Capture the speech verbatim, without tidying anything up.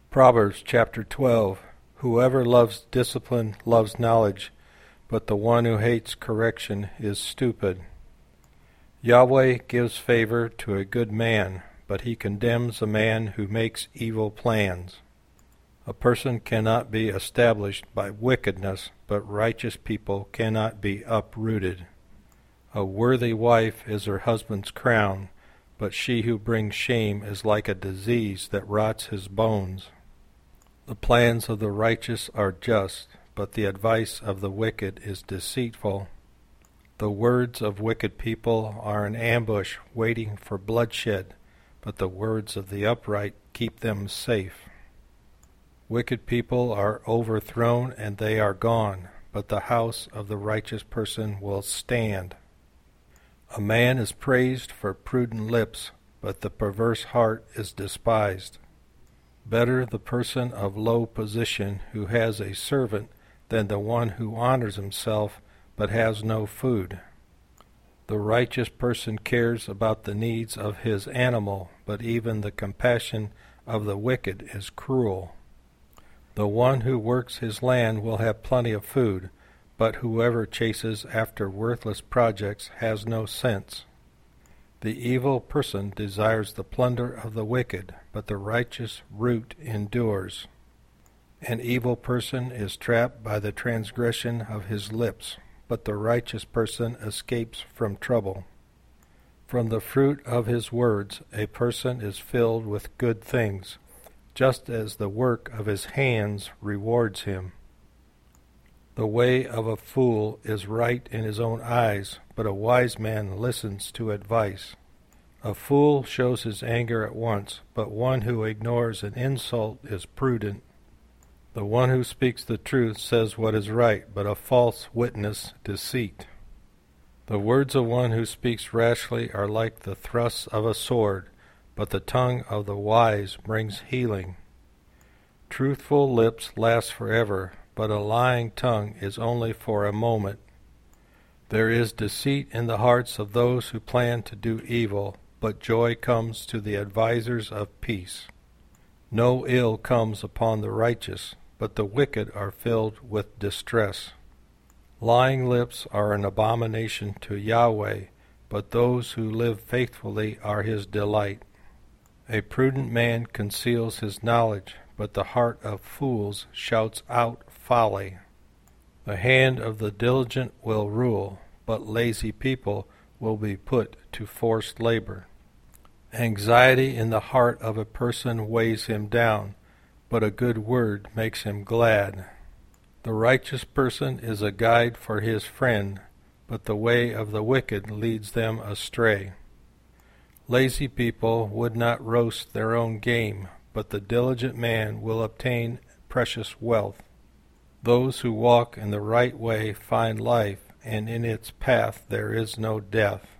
Proverbs chapter twelve. Whoever loves discipline loves knowledge, but the one who hates correction is stupid. Yahweh gives favor to a good man, but he condemns a man who makes evil plans. A person cannot be established by wickedness, but righteous people cannot be uprooted. A worthy wife is her husband's crown, but she who brings shame is like a disease that rots his bones. The plans of the righteous are just, but the advice of the wicked is deceitful. The words of wicked people are an ambush waiting for bloodshed, but the words of the upright keep them safe. Wicked people are overthrown and they are gone, but the house of the righteous person will stand. A man is praised for prudent lips, but the perverse heart is despised. Better the person of low position who has a servant than the one who honors himself but has no food. The righteous person cares about the needs of his animal, but even the compassion of the wicked is cruel. The one who works his land will have plenty of food, but whoever chases after worthless projects has no sense. The evil person desires the plunder of the wicked, but the righteous root endures. An evil person is trapped by the transgression of his lips, but the righteous person escapes from trouble. From the fruit of his words a person is filled with good things, just as the work of his hands rewards him. The way of a fool is right in his own eyes, but a wise man listens to advice. A fool shows his anger at once, but one who ignores an insult is prudent. The one who speaks the truth says what is right, but a false witness deceit. The words of one who speaks rashly are like the thrusts of a sword, but the tongue of the wise brings healing. Truthful lips last forever, but a lying tongue is only for a moment. There is deceit in the hearts of those who plan to do evil, but joy comes to the advisers of peace. No ill comes upon the righteous, but the wicked are filled with distress. Lying lips are an abomination to Yahweh, but those who live faithfully are his delight. A prudent man conceals his knowledge, but the heart of fools shouts out folly. The hand of the diligent will rule, but lazy people will be put to forced labor. Anxiety in the heart of a person weighs him down, but a good word makes him glad. The righteous person is a guide for his friend, but the way of the wicked leads them astray. Lazy people would not roast their own game, but the diligent man will obtain precious wealth. Those who walk in the right way find life, and in its path there is no death.